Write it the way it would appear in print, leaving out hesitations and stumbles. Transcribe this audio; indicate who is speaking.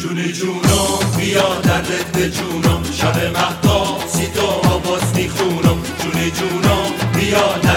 Speaker 1: جونی جونم بیا دردت به جونم، شب مهتاب سی تو آواز میخونم. جونی جونم بیا